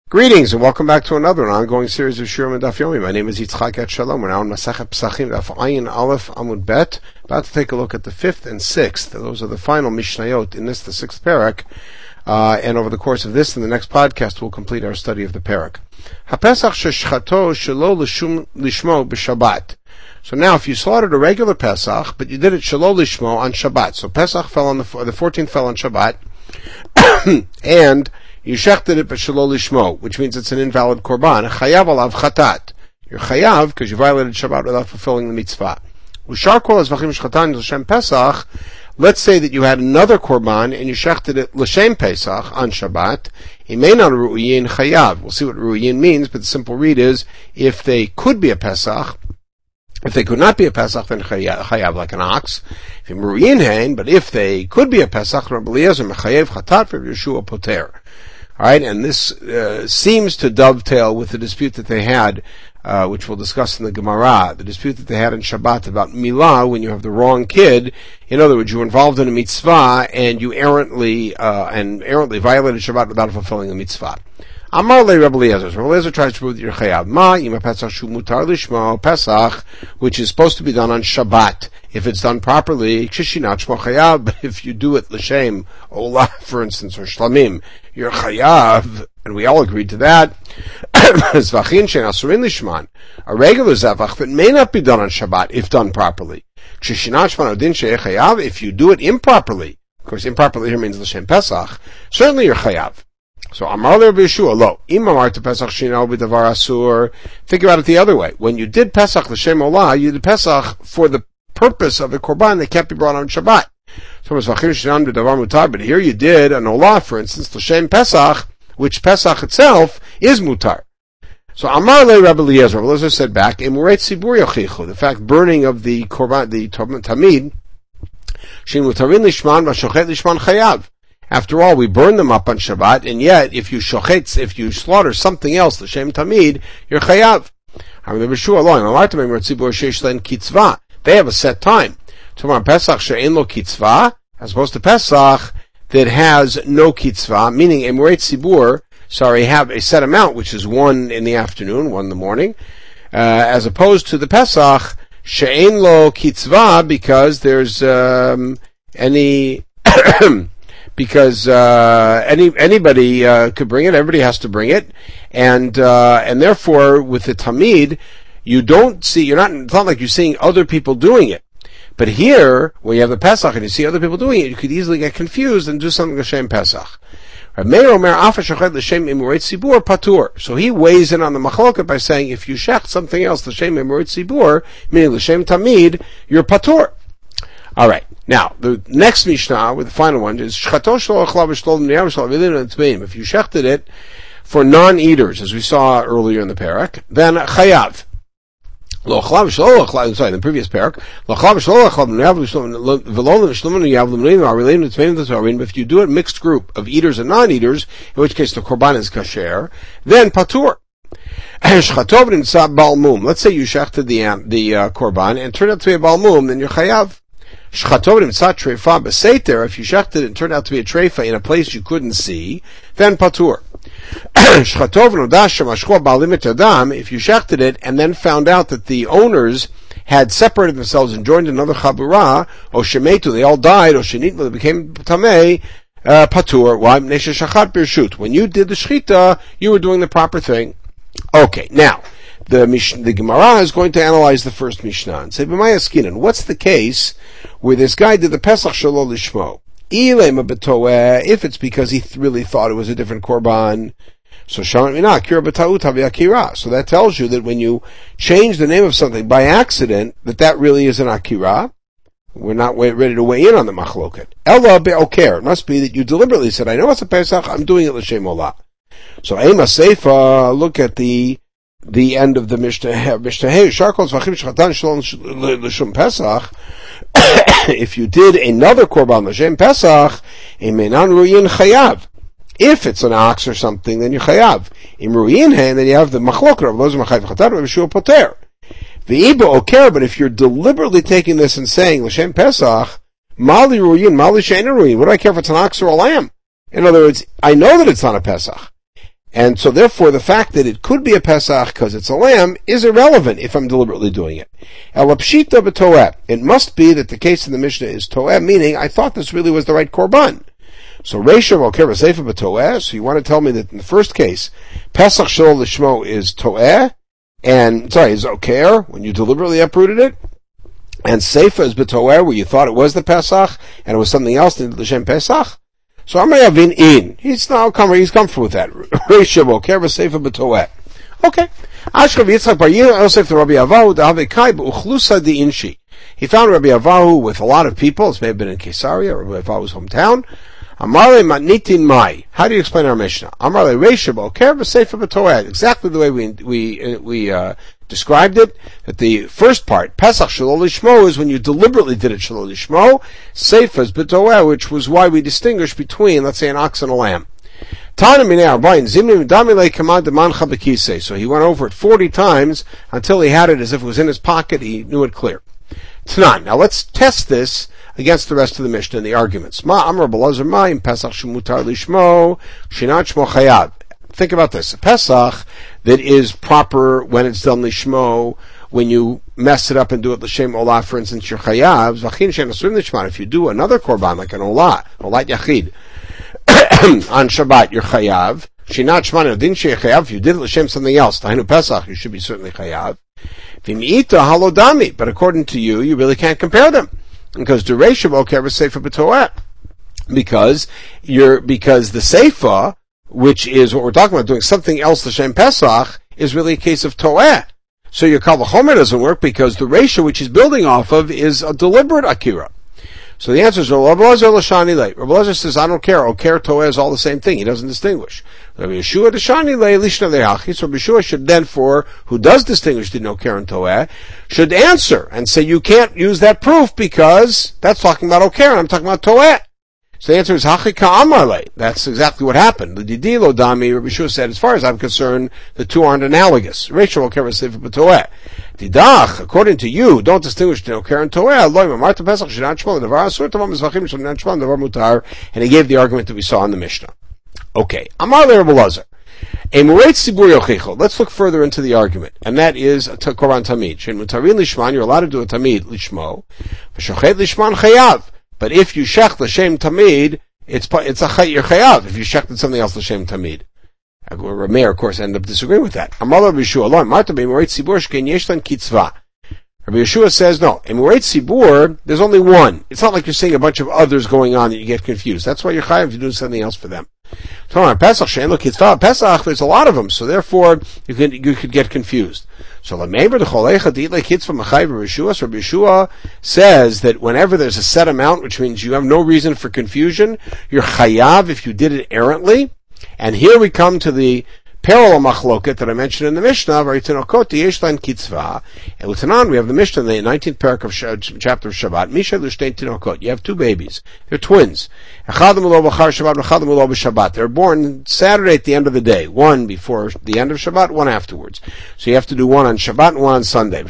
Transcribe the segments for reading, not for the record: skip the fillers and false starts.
Greetings and welcome back to another ongoing series of Shurim and Daf Yomi. My name is Yitzchak at Shalom. We're now in Masechet Pesachim, Daf Ayin Aleph Amud Bet. About to take a look at the fifth and sixth. Those are the final Mishnayot in this, the sixth parak. And over the course of this and the next podcast, we'll complete our study of the parak. HaPesach sheshchato shelo lishmo b'Shabbat. So now, if you slaughtered a regular Pesach, but you did it shelo lishmo on Shabbat, so Pesach fell on the 14th fell on Shabbat, and you shechted it b'shelo lishmo, which means it's an invalid korban. Chayav alav chatat. You're chayav because you violated Shabbat without fulfilling the mitzvah. Ushar kol hazvachim shchatan l'shem Pesach. Let's say that you had another korban and you shechted it l'shem Pesach on Shabbat. Imeinan ru'uyin chayav. We'll see what ru'uyin means, but the simple read is if they could be a Pesach. If they could not be a Pesach, then chayav like an ox. If ru'uyin hein, but if they could be a Pesach, Rabbi Eliezer mechayev chatat for Yeshua poter. Alright, and this seems to dovetail with the dispute that they had, which we'll discuss in the Gemara, the dispute that they had in Shabbat about milah, when you have the wrong kid. In other words, you're involved in a mitzvah, and you errantly violated Shabbat without fulfilling the mitzvah. Amar le Rabbi Eliezer. Rabbi Eliezer tries to prove that you're chayav. Ma ima pesach shu mutar lishmo pesach, which is supposed to be done on Shabbat. If it's done properly, kshishinat shmo chayav. But if you do it l'shem olah, for instance, or shlamim, you're chayav, and we all agreed to that. Zvachin shein asurin lishman, a regular zavach that may not be done on Shabbat if done properly. Kshishinat shman odin she'eh chayav. If you do it improperly, of course, improperly here means l'shem pesach. Certainly you're chayav. So Amar le Rabbi Yeshua, lo, im amarta Pesach shino b'davar asur. Think about it the other way. When you did Pesach l'shem olah, you did Pesach for the purpose of a korban that can't be brought on Shabbat. But here you did an olah, for instance, l'shem Pesach, which Pesach itself is mutar. So Amar le Rabbi Eliezer, Rabbi Eliezer said back, emuret tzibur yochichu, the fact burning of the korban, the tamid, shein mutarin lishman v'shochet lishman chayav. After all, we burn them up on Shabbat, and yet, if you slaughter something else, l'shem tamid, you're chayav. They have a set time. Tomorrow Pesach she'en lo kitzvah, as opposed to Pesach that has no kitzvah, meaning emuret tzibur, have a set amount, which is 1 in the afternoon, 1 in the morning, as opposed to the Pesach she'en lo kitzvah, because there's because anybody could bring it, everybody has to bring it, and therefore with the tamid, it's not like you're seeing other people doing it. But here, when you have the Pesach and you see other people doing it, you could easily get confused and do something l'shem Pesach. So he weighs in on the machloket by saying, if you shech something else l'shem emuret zibur, meaning l'shem tamid, you're patur. Alright, now, the next Mishnah, with the final one, is if you shechted it for non-eaters, as we saw earlier in the parak, then chayav. In the previous parak, if you do it mixed group of eaters and non-eaters, in which case the korban is kasher, then patur. Let's say you shechted the korban and turned out to be a balmum, then you're chayav. If you shechted it and turned out to be a treifa in a place you couldn't see, then patur. If you shechted it and then found out that the owners had separated themselves and joined another chabura, or shemetu, they all died, or shenitlu, they became tamei, patur. Why? When you did the shechita, you were doing the proper thing. Okay, now, the Gemara is going to analyze the first Mishnah and say, what's the case where this guy did the Pesach shelo lishmo? If it's because he really thought it was a different korban, so that tells you that when you change the name of something by accident, that really is an akira. We're not ready to weigh in on the machloket. Ella be'oker. It must be that you deliberately said, I know it's a Pesach, I'm doing it l'shem olah. So Ema Seifa, look at the end of the Mishnah. If you did another korban l'shem Pesach, imenan ruyin chayav. If it's an ox or something, then you chayav. Im ruyin hen, then you have the machlok of those machayev chatar Rabbi Yeshua poter. The iba oker, but if you're deliberately taking this and saying l'shem Pesach, mali ruyin, mali she'ena ruyin. What do I care if it's an ox or a lamb? In other words, I know that it's not a Pesach. And so therefore the fact that it could be a Pesach because it's a lamb is irrelevant if I'm deliberately doing it. Elapshita b'toeh. It must be that the case in the Mishnah is toeh, meaning I thought this really was the right korban. So Reisha Oker v'Seifa b'toeh, so you want to tell me that in the first case, Pesach Shelo Lishmo is toeh, is Oker, when you deliberately uprooted it, and Seifa is b'toeh, where you thought it was the Pesach, and it was something else than L'Shem Pesach. So Amayavin in. He's comfortable with that. Reisha Oker v'Seifa b'toeh. Okay. Ashkav Yitzchak Bar Yosef to Rabbi Avahu da'ave kai b'uchlusa di'inshi. He found Rabbi Avahu with a lot of people. This may have been in Caesarea, Rabbi Avahu's hometown. Amarle matnitin mai. How do you explain our Mishnah? Amarle Reisha Oker v'Seifa b'toeh. Exactly the way we described it. That the first part, Pesach Shelo Lishmo, is when you deliberately did it Shelo Lishmo. Seifa is b'toeh, which was why we distinguished between, let's say, an ox and a lamb. So he went over it 40 times until he had it as if it was in his pocket. He knew it clear. Tanan. Now let's test this against the rest of the Mishnah and the arguments. Think about this. A Pesach that is proper when it's done lishmo, when you mess it up and do it l'shem olah, for instance, you're chayav. If you do another korban, like an olat yachid, on Shabbat, you're chayav. Shinat shmana din she'chayav. If you did it l'shem something else, tahinu Pesach, you should be certainly chayav. V'mi'ita halodami. But according to you, you really can't compare them because the Reisha Oker v'Seifa b'toeh. Because the Seifa, which is what we're talking about, doing something else l'shem Pesach, is really a case of toeh. So your Kal V'chomer doesn't work because the Reisha, which he's building off of, is a deliberate akira. So the answer is Rabbi Elazar l'shani lei. Rabbi Elazar says, I don't care. Oker, toeh is all the same thing. He doesn't distinguish. Rabbi Yeshua l'shani lei lishna le'achi. So Rabbi Yeshua should then, for who does distinguish between oker and toeh, should answer and say you can't use that proof because that's talking about oker and I'm talking about toeh. So the answer is Hachi Ka'amar lei. That's exactly what happened. The Didi lo dami. Rabbi Yeshua said, as far as I'm concerned, the two aren't analogous. Rachel oker v'Seifa b'toeh. Didach, according to you, don't distinguish between oker and toeh. Loy Marta Pesach shenat shmon devar asur tavam mizvachim shenat shmon devar mutar. And he gave the argument that we saw in the Mishnah. Okay, Amar le Rabbi Elazar. A Mureit Sibur Yochicho. Let's look further into the argument, and that is a Korban Tamid. Shen mutarin lishman, you're allowed to do a Tamid lishmo. V'shochet lishman chayav. But if you shech l'shem tamid, you're chayav. If you shechted something else l'shem tamid, Rameir, of course, ended up disagreeing with that. Amar Rabbi Yeshua, Marta be'Mureit Sibur shkein yeshlan kitzva. Rabbi Yeshua says no. In Mureit Sibur, there's only one. It's not like you're seeing a bunch of others going on that you get confused. That's why you're chayav to do something else for them. Pesach she'en lo kitzva. Pesach, there's a lot of them, so therefore you could get confused. So Rabbi Yeshua says that whenever there's a set amount, which means you have no reason for confusion, you're chayav if you did it errantly. And here we come to the parallel machloket that I mentioned in the Mishnah. And we have the Mishnah in the 19th parak of chapter of Shabbat. You have two babies. They're twins. They're born Saturday at the end of the day. One before the end of Shabbat, one afterwards. So you have to do one on Shabbat and one on Sunday.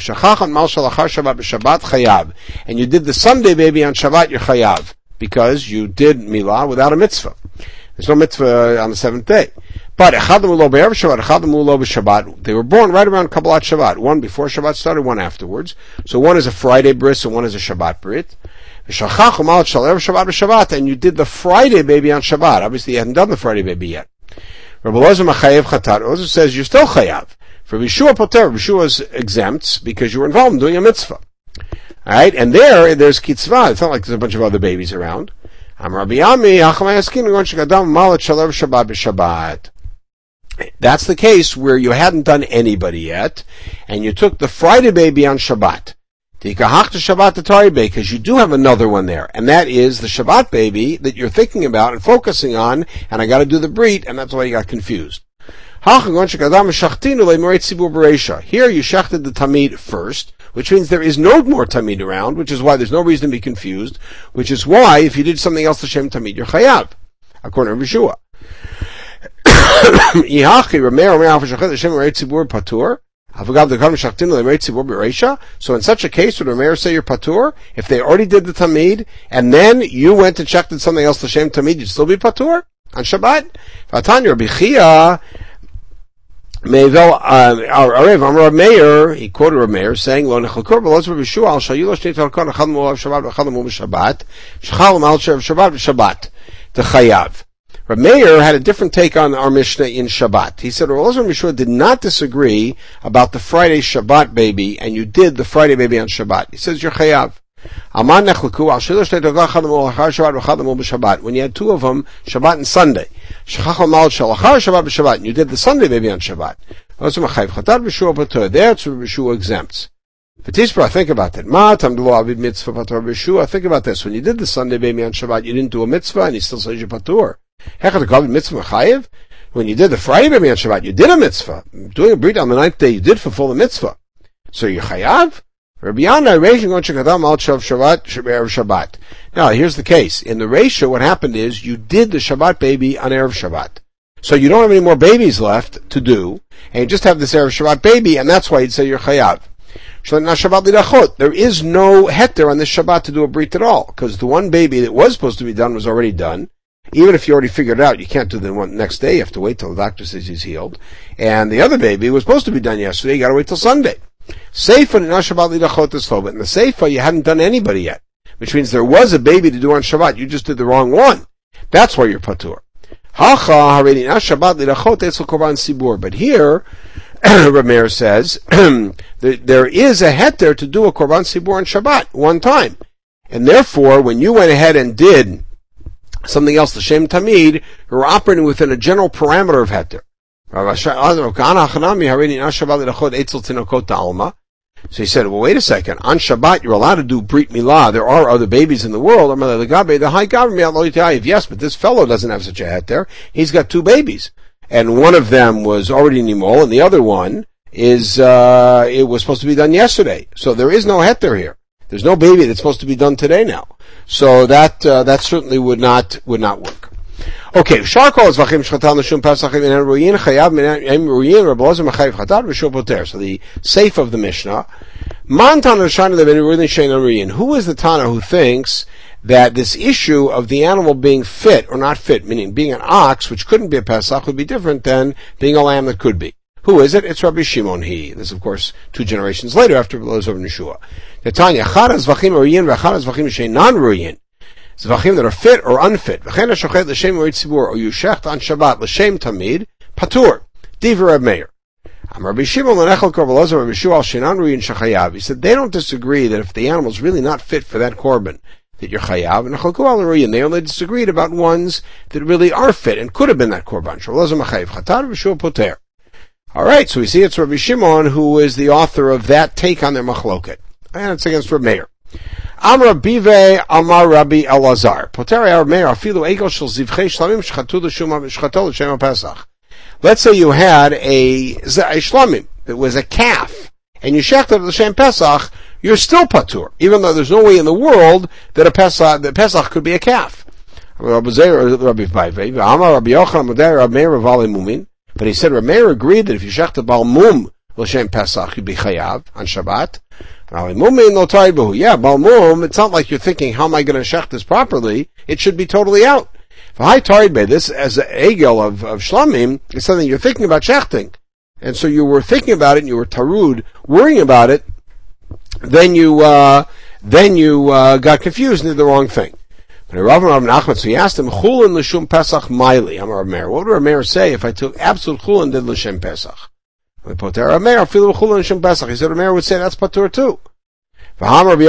And you did the Sunday baby on Shabbat, you're chayav. Because you did milah without a mitzvah. There's no mitzvah on the seventh day. But they were born right around Kabbalat Shabbat. One before Shabbat started, one afterwards. So one is a Friday bris and one is a Shabbat brit. And you did the Friday baby on Shabbat. Obviously you hadn't done the Friday baby yet. Rabbi Elazar says you're still chayav. For Yeshua Poter, Yeshua is exempt because you were involved in doing a mitzvah. Alright, and there's kitzvah. It's not like there's a bunch of other babies around. That's the case where you hadn't done anybody yet, and you took the Friday baby on Shabbat. Because you do have another one there, and that is the Shabbat baby that you're thinking about and focusing on, and I gotta do the brit, and that's why you got confused. Here you shechted the Tamid first, which means there is no more Tamid around, which is why there's no reason to be confused, which is why if you did something else L'Shem Tamid, you're chayav, according to Yeshua. So in such a case, would Rameir say you're patur? If they already did the Tamid, and then you went and checked something else L'Shem Tamid, you'd still be patur on Shabbat? Mevel, Arev Amar Meir, he quoted Rav Meir saying, "Lo nechalkor b'loz Rav Yeshua al shayilo shnei talkon echad mol Shabbat v'echad mol b'Shabbat, shchal mal shev Shabbat v'Shabbat the chayav." Rav Meir had a different take on our Mishnah in Shabbat. He said, Rav Yeshua did not disagree about the Friday Shabbat baby, and you did the Friday baby on Shabbat. He says you're chayav. Aman nechalku al shayilo shnei talkon echad mol Shabbat v'echad mol b'Shabbat. When you had two of them, Shabbat and Sunday. And you did the Sunday baby on Shabbat. That's where Yeshua exempts. Think about that. Think about this. When you did the Sunday baby on Shabbat, you didn't do a mitzvah, and he still says you're patur. When you did the Friday baby on Shabbat, you did a mitzvah. Doing a brit on the ninth day, you did fulfill the mitzvah. So you're chayav. Shabbat. Now, here's the case. In the Reisha, what happened is you did the Shabbat baby on Erev Shabbat. So you don't have any more babies left to do, and you just have this Erev Shabbat baby, and that's why you'd say you're chayav. There is no heter on this Shabbat to do a brit at all, because the one baby that was supposed to be done was already done. Even if you already figured it out, you can't do the one next day. You have to wait till the doctor says he's healed. And the other baby was supposed to be done yesterday. You got to wait till Sunday. Seifa and Shabbat lidachot is chol, but in the Seifa you hadn't done anybody yet, which means there was a baby to do on Shabbat. You just did the wrong one. That's why you're patur. But here, Rav Meir says there is a heter to do a korban sibur on Shabbat one time, and therefore, when you went ahead and did something else, the Shem Tamid, you're operating within a general parameter of heter. So he said, well, wait a second. On Shabbat, you're allowed to do Brit Milah. There are other babies in the world. Yes, but this fellow doesn't have such a heter. He's got two babies. And one of them was already nimol, and the other one is, it was supposed to be done yesterday. So there is no heter here. There's no baby that's supposed to be done today now. So that certainly would not work. Okay, Sharkol is vachim shchatal neshum pesach in ruyin chayav min ruyin rabbalazim machayiv chatat v'shul poter. So the safe of the Mishnah. Man Tana Shana the ruyin shein ruyin. Who is the Tana who thinks that this issue of the animal being fit or not fit, meaning being an ox which couldn't be a pesach, would be different than being a lamb that could be? Who is it? It's Rabbi Shimon. This is, of course, 2 generations later after Elazar ben Yeshua. The Tanya chad az vachim ruyin v'chad az vachim shein non ruyin. Zvachim that are fit or unfit. V'chen ha'shochet l'shem moed tzibur, or you shecht on Shabbat l'shem tamid, patur. Divrei Rav Meir. Rabbi Shimon l'nechel kor v'lozer Rabbi Yeshua al shenan ruyin shechayav. He said they don't disagree that if the animal's really not fit for that korban, that you're chayav. And nechel kor al ruyin, they only disagreed about ones that really are fit and could have been that korban. Shavlozer machayiv chatar v'shua poter. All right, so we see it's Rabbi Shimon who is the author of that take on their machloket, and it's against Rav Meir. Amar Bive Amar Rabbi Elazar. Poteri Rav Meir afilu egel shel zivchei shlamim shchatu l'shem Pesach. Let's say you had a shlamim that was a calf, and you shechted l'shem Pesach. You're still patur, even though there's no way in the world that Pesach could be a calf. Rabbi Bive Amar Rabbi Yochanan Modei Rav Meir V'alei Mumin. But he said Rav Meir agreed that if you shechted bal mum l'shem Pesach, you'd be chayav on Shabbat. Yeah, Balmum, it's not like you're thinking, how am I going to shech this properly? It should be totally out. For high Taridbe, this as an egel of Shlamim is something you're thinking about shechting. And so you were thinking about it, and you were tarud, worrying about it, then you got confused and did the wrong thing. So he asked him, Chulin l'shum Pesach maili, Amar Rav Meir. What would Rav Meir say if I took absolute Chulin and did l'shem Pesach? He said Rav Meir would say that's patur too. Rabbi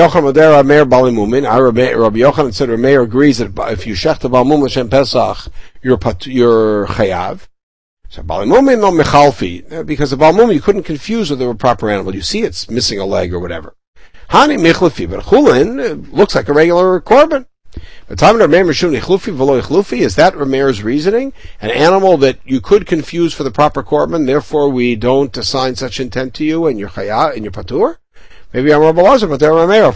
Yochanan said Rav Meir agrees that if you shech the balmum l'shem Pesach, you're chayav. So balmum no mechalfi, because the balmum you couldn't confuse with a proper animal. You see it's missing a leg or whatever. Hani michlafi, but chulin looks like a regular korban. Is that Rav Meir's reasoning? An animal that you could confuse for the proper korban, therefore we don't assign such intent to you and your chaya and your patur? Maybe I'm Rabbi Elazar, but they're Rav Meir.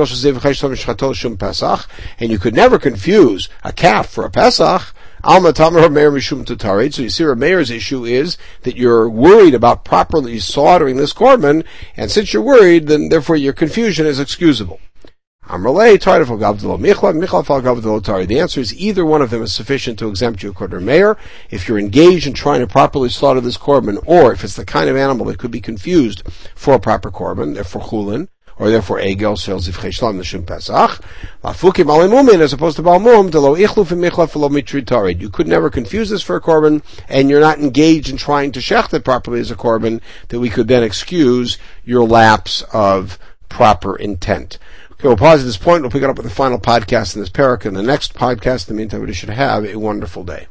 And you could never confuse a calf for a Pesach. So you see Rav Meir's issue is that you're worried about properly slaughtering this korban, and since you're worried, then therefore your confusion is excusable. The answer is either one of them is sufficient to exempt you according to Meir. If you're engaged in trying to properly slaughter this korban, or if it's the kind of animal that could be confused for a proper korban, therefore chulin, or therefore egel shel zivchei shlam l'shum pesach, lafukim alimumin, as opposed to balmum, delo ichluf v'michlaf v'lo mitri tarid. You could never confuse this for a korban, and you're not engaged in trying to shecht it properly as a korban, that we could then excuse your lapse of proper intent. Okay, we'll pause at this point. We'll pick it up with the final podcast in this parak in the next podcast. In the meantime, we should have a wonderful day.